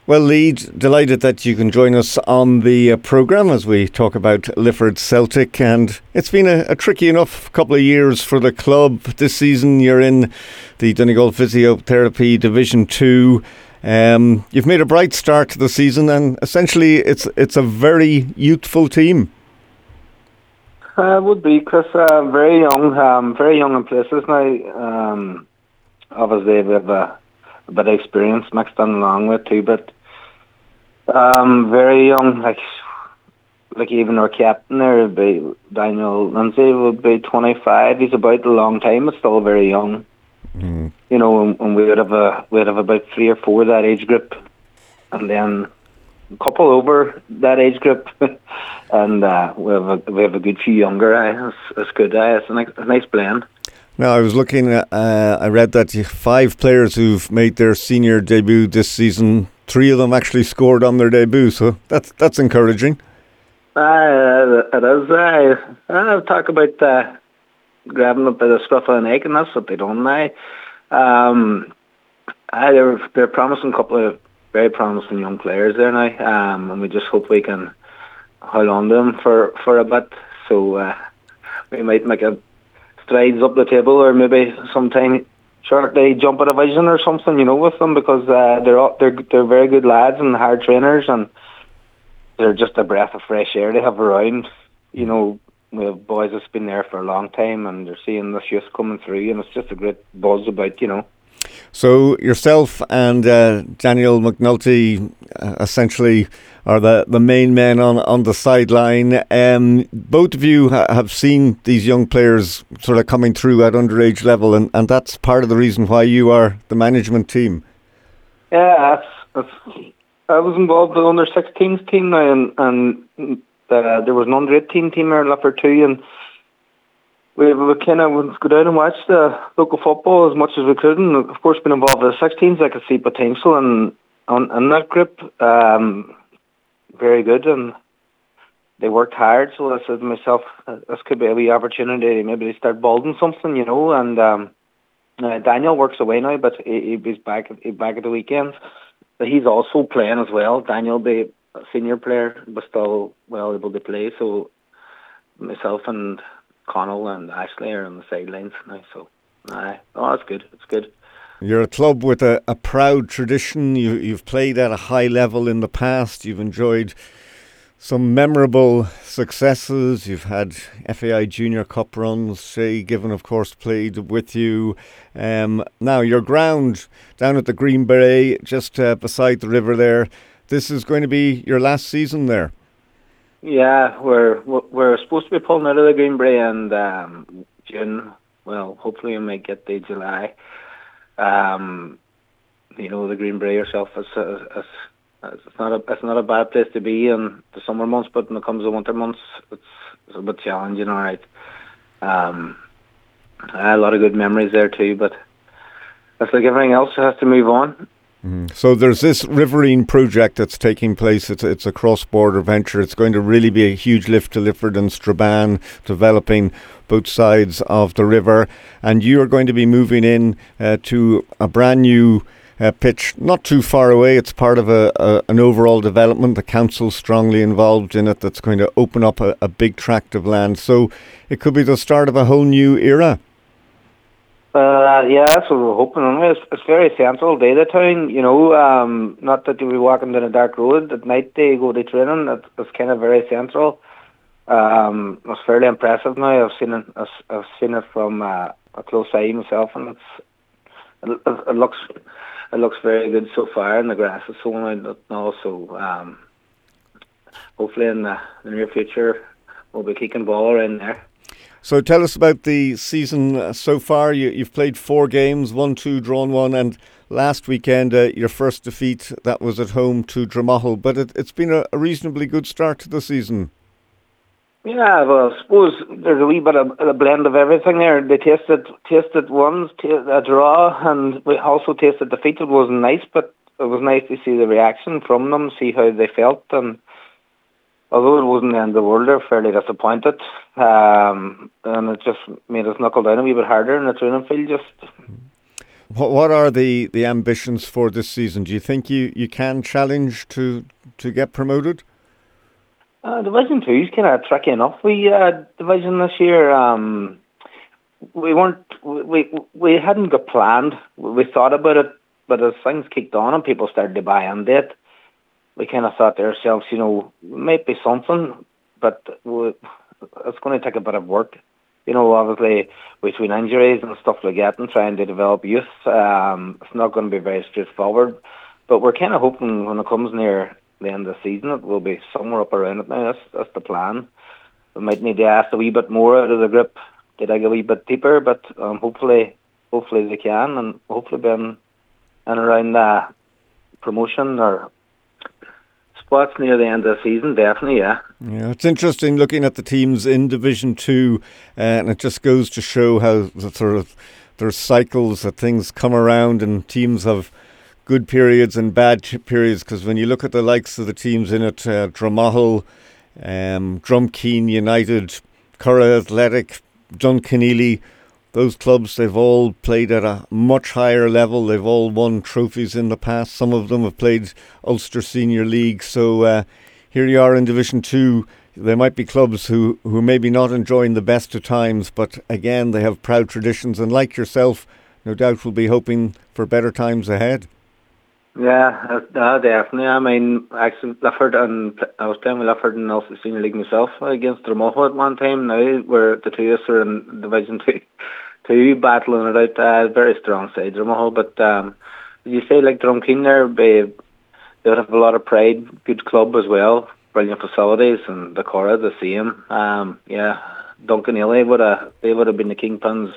Well, Lee, delighted that you can join us on the programme as we talk about Lifford Celtic. And it's been a tricky enough couple of years for the club. This season you're in the Donegal Physiotherapy Division 2. You've made a bright start to the season, and essentially it's a very youthful team. It would be, Chris. Very young in places now. Obviously, we have a bit of experience mixed in along with too, but very young. Like even our captain there would be Daniel Lindsay would be 25. He's about a long time, but still very young. Mm. You know, and we'd have about 3 or 4 that age group, and then a couple over that age group, and we have a good few younger. It's good. It's a nice blend. Now, I was looking at, I read that 5 players who've made their senior debut this season, 3 of them actually scored on their debut, so that's encouraging. It is. I talk about grabbing up by the scruff of the neck, and that's what they done now. They're a promising couple of very promising young players there now, and we just hope we can hold on to them for a bit, so we might make a strides up the table, or maybe sometime shortly jump a division or something, with them, because they're very good lads and hard trainers, and they're just a breath of fresh air to have around. We have boys that's been there for a long time, and they're seeing this youth coming through, and it's just a great buzz about. So yourself and Daniel McNulty essentially are the main men on the sideline. Both of you have seen these young players sort of coming through at underage level, and that's part of the reason why you are the management team. Yeah, I was involved with the under-16s team now, and there was an under-18 team there in Lifford too, and we kind of would go down and watch the local football as much as we could, and of course being involved with the 16s, I could see potential in that group. Very good, and they worked hard, so I said to myself, this could be a wee opportunity, maybe they start building something, and Daniel works away now, but he's back at the weekends. But he's also playing as well. Daniel will be a senior player, but still well able to play, so myself and Connell and Ashley are on the sidelines now, so it's good. It's good. You're a club with a proud tradition. You've played at a high level in the past. You've enjoyed some memorable successes. You've had FAI Junior Cup runs. Shay Given, of course, played with you. Now, your ground down at the Green Beret, just beside the river there, this is going to be your last season there. Yeah, we're supposed to be pulling out of the Green Beret in June. Well, hopefully we might get to July. The Green Beret yourself, it's not a bad place to be in the summer months, but when it comes to winter months, it's a bit challenging. All right, a lot of good memories there too, but it's like everything else, it has to move on. So there's this Riverine project that's taking place. It's a cross-border venture. It's going to really be a huge lift to Lifford and Strabane, developing both sides of the river. And you are going to be moving in to a brand new pitch not too far away. It's part of an overall development. The council's strongly involved in it. That's going to open up a big tract of land. So it could be the start of a whole new era. Yeah, that's what we're hoping. It's very central to the town, not that you'll be walking down a dark road. At night they go to training. It's kind of very central. It's fairly impressive now. I've seen it from a close eye myself, and it looks very good so far, and the grass is so nice now. So hopefully in the near future we'll be kicking ball around there. So tell us about the season so far. You've played 4 games, 1-2, drawn 1, and last weekend your first defeat, that was at home to Dromahal. But it's been a reasonably good start to the season. Yeah, well, I suppose there's a wee bit of a blend of everything there. They tasted ones, a draw, and we also tasted defeat. It wasn't nice, but it was nice to see the reaction from them, see how they felt, and although it wasn't the end of the world, they're fairly disappointed. And it just made us knuckle down a wee bit harder in the training field. What are the ambitions for this season? Do you think you can challenge to get promoted? Division 2 is kind of tricky enough. Division this year, we weren't, we hadn't got planned. We thought about it, but as things kicked on and people started to buy into it, we kind of thought to ourselves, it might be something, but it's going to take a bit of work. Obviously, between injuries and stuff like that and trying to develop youth, it's not going to be very straightforward. But we're kind of hoping when it comes near the end of the season, it will be somewhere up around it now. That's the plan. We might need to ask a wee bit more out of the group to dig a wee bit deeper, but hopefully they can, and hopefully be in and around the promotion or spots near the end of the season, definitely, yeah. Yeah, it's interesting looking at the teams in Division 2, and it just goes to show how there's cycles that things come around and teams have good periods and bad periods, because when you look at the likes of the teams in it, Dromohol, Drumkeen United, Curra Athletic, Dunkeneely, those clubs, they've all played at a much higher level. They've all won trophies in the past. Some of them have played Ulster Senior League. So here you are in Division 2. There might be clubs who maybe not enjoying the best of times, but again, they have proud traditions. And like yourself, no doubt will be hoping for better times ahead. Yeah, definitely. I mean, actually, Lifford, and I was playing with Lifford in Ulster Senior League myself against Dromohol at one time. Now we're the two of us are in Division 2 battling it out. Very strong side, Dromohol. But you say like Drumkeen there, they would have a lot of pride. Good club as well. Brilliant facilities, and the Cora the same. Dunkeneely would have been the kingpins.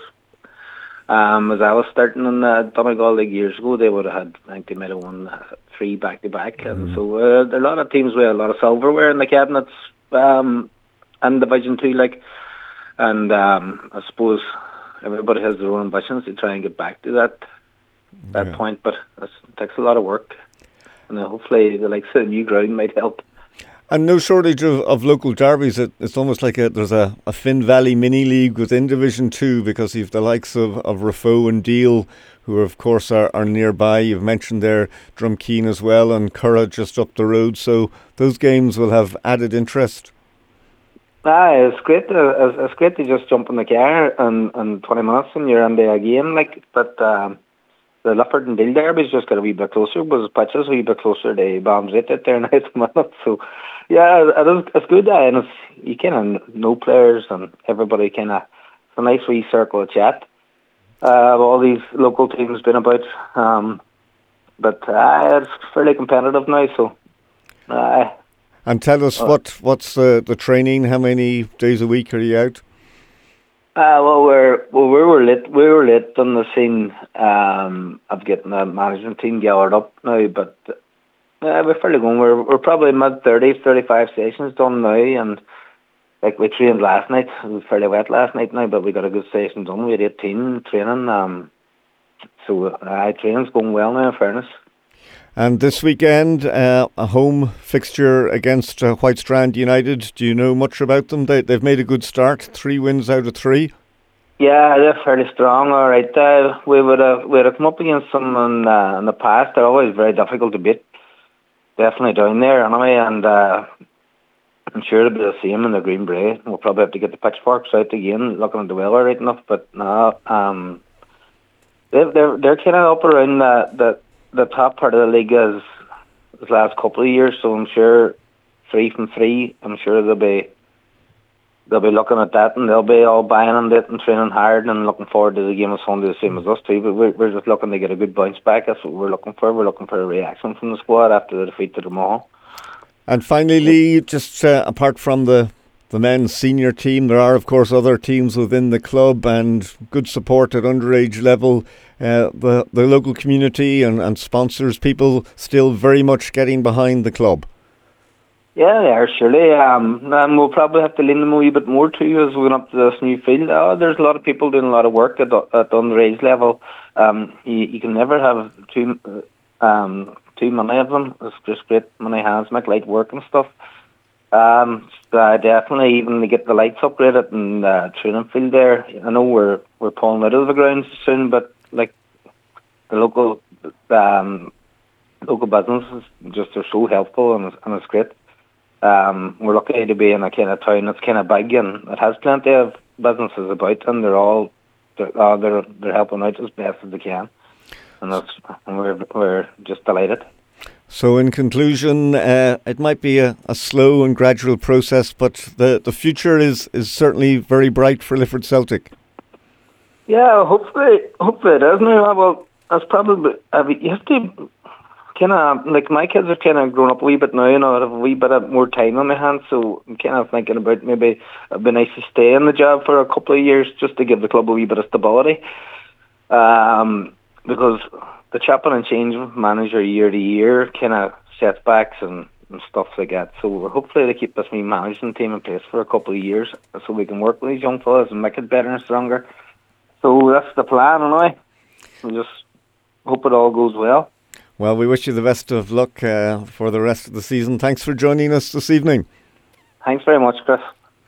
As I was starting in the Donegal League years ago, they would have had, I think they might have won 3 back-to-back. And so there are a lot of teams with a lot of silverware in the cabinets and Division 2. And I suppose everybody has their own ambitions to try and get back to that point, but it takes a lot of work. And hopefully the likes of the new ground might help. And no shortage of local derbies. It's almost like there's a Finn Valley mini league within Division 2, because you've the likes of Rafo and Deal, who of course are nearby. You've mentioned there Drumkeen as well, and Curra just up the road. So those games will have added interest. It's great. It's great to just jump in the car and 20 minutes and you're in the game. But the Lifford and Deal derby's just got a wee bit closer, because the pitch is a wee bit closer to Balmsrate out there now at the minute. So, yeah, it's good, and you kind of know players and everybody kind of, it's a nice wee circle of chat. All these local teams been about, but it's fairly competitive now, so. And tell us, what's the training? How many days a week are you out? We were late on the scene of getting the management team gathered up now, but we're fairly going. We're probably mid-30s, 35 sessions done now, and we trained last night. It was fairly wet last night now, but we got a good session done. We had 18 training, so training's going well now, in fairness. And this weekend, a home fixture against Whitestrand United. Do you know much about them? They've made a good start, 3 wins out of 3. Yeah, they're fairly strong. All right, we would have come up against them in the past. They're always very difficult to beat. Definitely down there anyway, and I'm sure it'll be the same in the Green Bray. We'll probably have to get the pitchforks out again, looking at the weather right enough. But no, they're kind of up around the top part of the league as the last couple of years. So I'm sure 3 from 3. I'm sure they'll be looking at that, and they'll be all buying on it and training hard and looking forward to the game of Sunday, the same as us too. But we're just looking to get a good bounce back. That's what we're looking for. We're looking for a reaction from the squad after the defeat to Dromohol. And finally, Lee, just apart from the men's senior team, there are of course other teams within the club and good support at underage level. The local community and sponsors, people still very much getting behind the club. Yeah, they are, surely. And we'll probably have to lean them a wee bit more too as we go up to this new field. There's a lot of people doing a lot of work at underage level. You can never have too many of them. It's just great many hands make light work and stuff. Definitely, even to get the lights upgraded and training field there. I know we're pulling out of the grounds soon, but the local businesses just are so helpful, and it's great. We're lucky to be in a kind of town that's kind of big, and it has plenty of businesses about, and they're helping out as best as they can, and we're just delighted. So in conclusion, it might be a slow and gradual process, but the future is certainly very bright for Lifford Celtic. Yeah, hopefully it is now. Well, that's probably, you have to kind of, like, my kids are kind of grown up a wee bit now, and I have a wee bit of more time on my hands, so I'm kind of thinking about maybe it'd be nice to stay in the job for a couple of years just to give the club a wee bit of stability. Because the chopping and changing of manager year to year kind of setbacks and stuff like that. So we're hopefully to keep this wee management team in place for a couple of years so we can work with these young fellas and make it better and stronger. So that's the plan, anyway. We just hope it all goes well. Well, we wish you the best of luck for the rest of the season. Thanks for joining us this evening. Thanks very much, Chris.